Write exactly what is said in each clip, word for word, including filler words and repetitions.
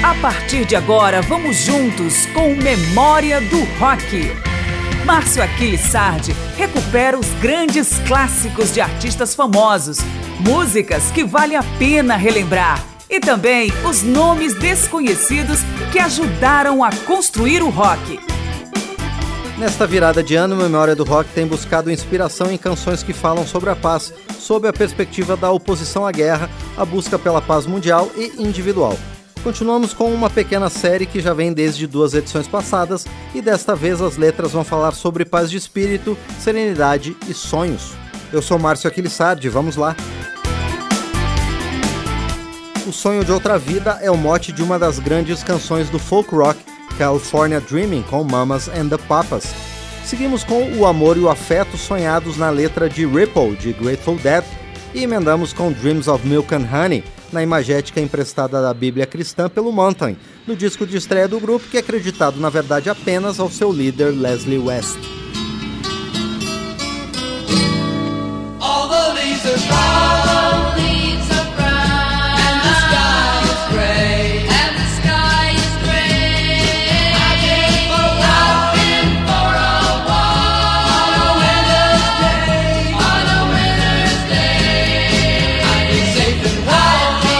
A partir de agora, vamos juntos com Memória do Rock. Márcio Aquiles Sardi recupera os grandes clássicos de artistas famosos, músicas que vale a pena relembrar e também os nomes desconhecidos que ajudaram a construir o rock. Nesta virada de ano, Memória do Rock tem buscado inspiração em canções que falam sobre a paz, sob a perspectiva da oposição à guerra, a busca pela paz mundial e individual. Continuamos com uma pequena série que já vem desde duas edições passadas e desta vez as letras vão falar sobre paz de espírito, serenidade e sonhos. Eu sou Márcio Aquiles Sardi, vamos lá! O Sonho de Outra Vida é o mote de uma das grandes canções do folk rock, California Dreaming, com Mamas and the Papas. Seguimos com o amor e o afeto sonhados na letra de Ripple, de Grateful Dead, e emendamos com Dreams of Milk and Honey, na imagética emprestada da Bíblia cristã pelo Mountain, no disco de estreia do grupo que é acreditado na verdade apenas ao seu líder Leslie West. All the leaves are brown, leaves are brown, and the sky is gray, and the sky is gray. I've been for a walk, been for a walk, on a winter's day, on a winter's day. I'd be safe and warm.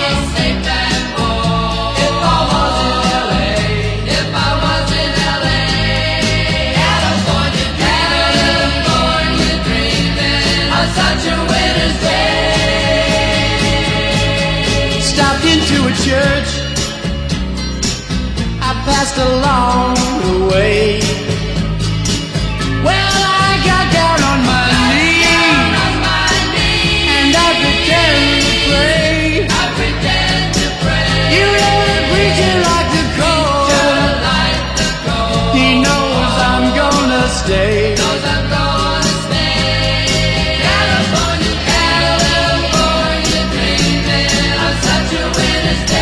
Church, I passed along the way. Well, I got down on my knees, and I pretend to pray. I pretend to pray. You know the preacher like the cold. He knows I'm gonna stay. Knows I'm gonna stay. California, California, dreaming of such a winter's day.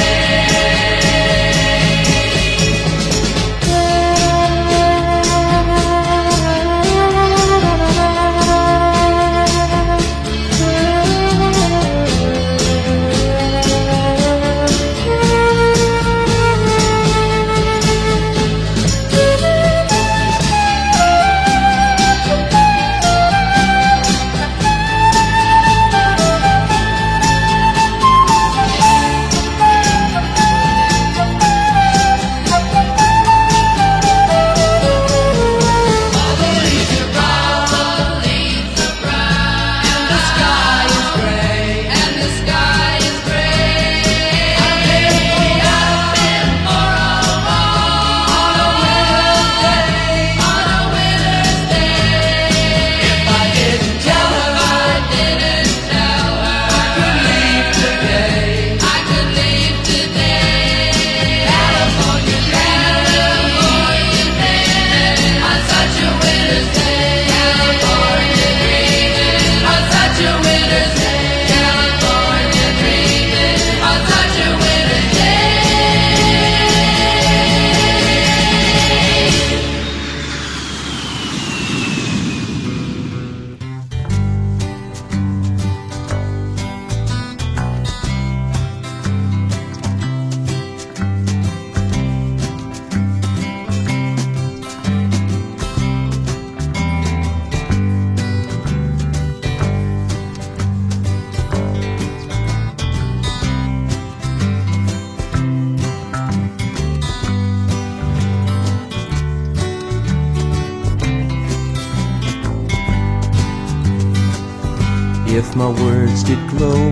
If my words did glow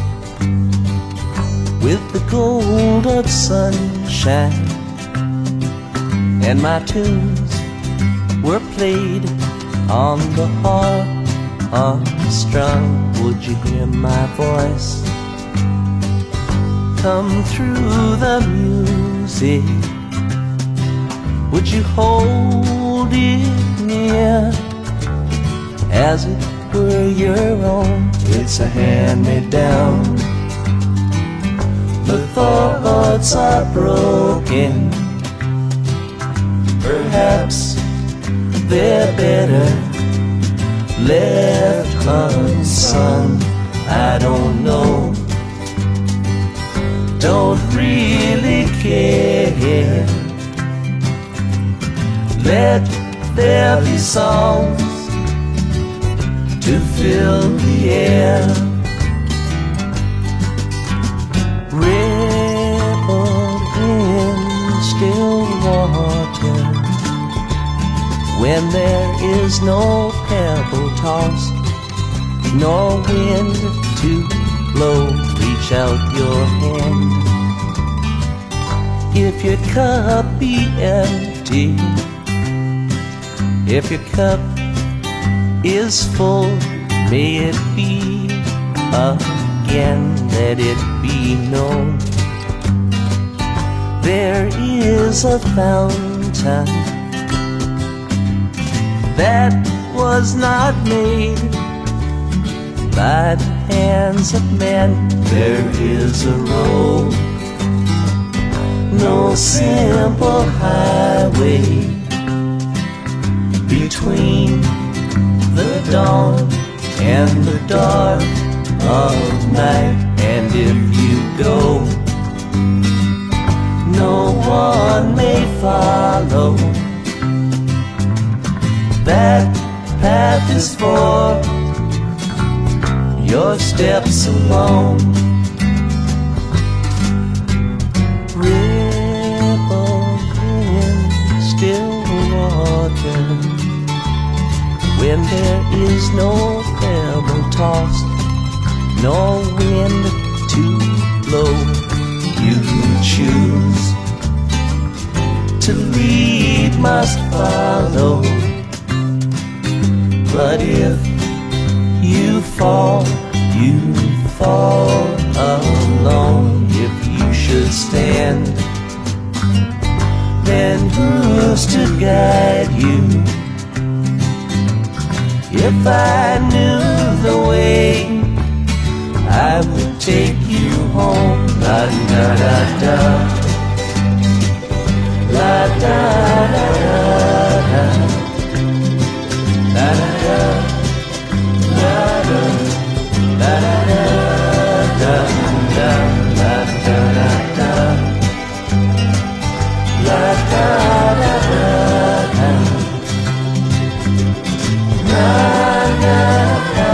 with the gold of sunshine, and my tunes were played on the harp unstrung, would you hear my voice come through the music? Would you hold it near as it were your own? It's a hand-me-down. The thoughts are broken. Perhaps they're better left unsung. I don't know. Don't really again. Let there be songs to fill the air. Rippled in still water, when there is no pebble tossed, nor wind to blow, reach out your hand. If your cup be empty, if your cup is full, may it be again, let it be known. There is a fountain that was not made by the hands of men. There is a road, no simple highway, between the dawn and the dark of night. And if you go, no one may follow. That path is for your steps alone. Ripple in still water, when there is no pebble tossed, no wind to blow, you choose to lead, must follow. But if you fall, you fall alone. If you should stand, then who's to guide you? If I knew the way, I would take you home. La da da da, la da da da da, la da da, la da, la da da da, la da da da, la da da da, la da da.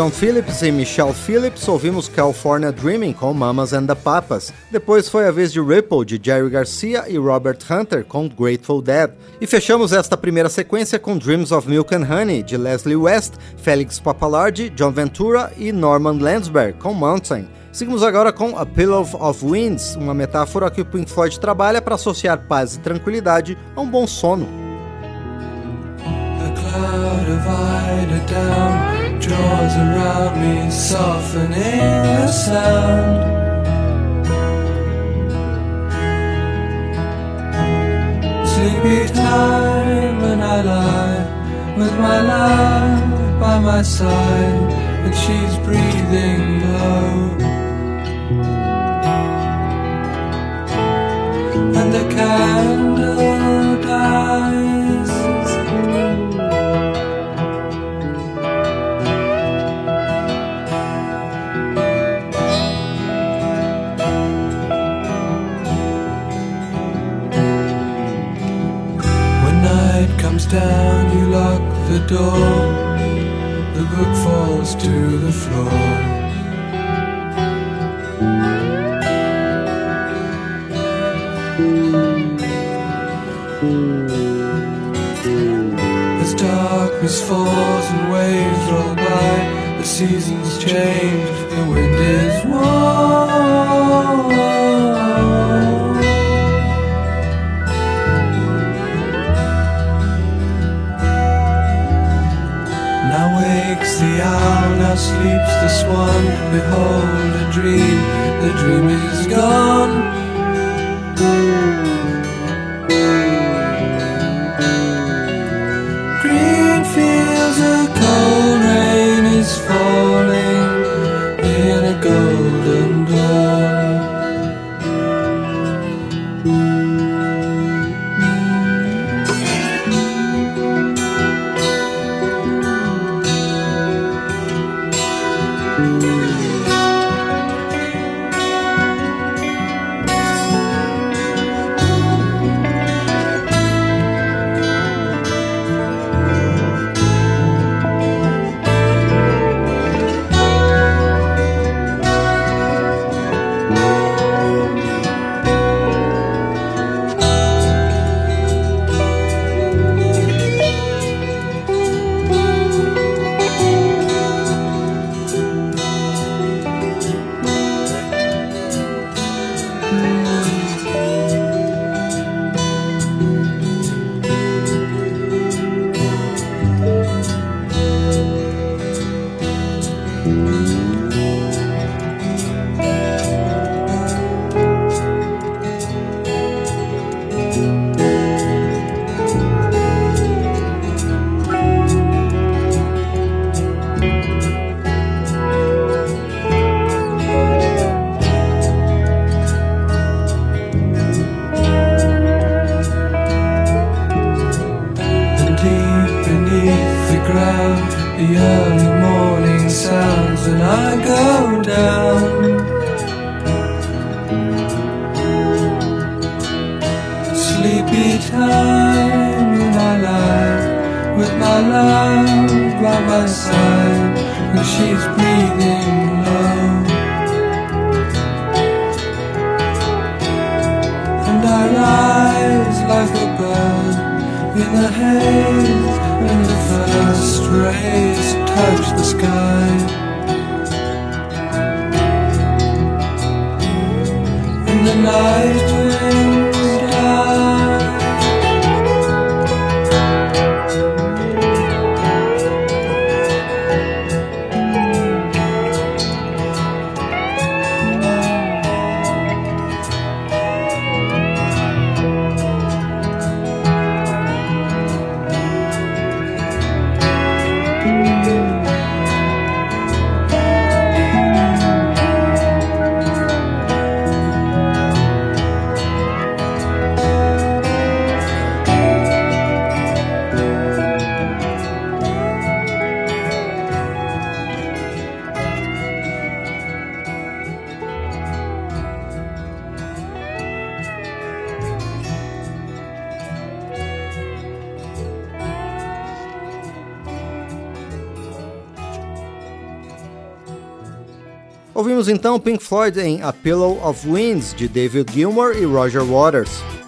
John Phillips e Michelle Phillips, ouvimos California Dreaming com Mamas and the Papas. Depois foi a vez de Ripple, de Jerry Garcia e Robert Hunter, com Grateful Dead. E fechamos esta primeira sequência com Dreams of Milk and Honey, de Leslie West, Felix Pappalardi, John Ventura e Norman Landsberg, com Mountain. Seguimos agora com A Pillow of Winds, uma metáfora que o Pink Floyd trabalha para associar paz e tranquilidade a um bom sono. A cloud of eiderdown draws around me, softening the sound. Sleepy time and I lie with my love by my side, and she's breathing low. And the candle dies. When night comes down, you lock the door. The book falls to the floor. As darkness falls and waves roll by, the seasons change, the wind is warm. Now wakes the owl, now sleeps the swan. Behold a dream, the dream is gone. Green fields, a cold rain is falling in a golden dawn. The early morning sounds and I go down. Sleepy time and I lie with my love by my side, and she's breathing low. And I rise like a bird in the haze when the first rays touch the sky. And the night winds die. Ouvimos então Pink Floyd em A Pillow of Winds, de David Gilmour e Roger Waters.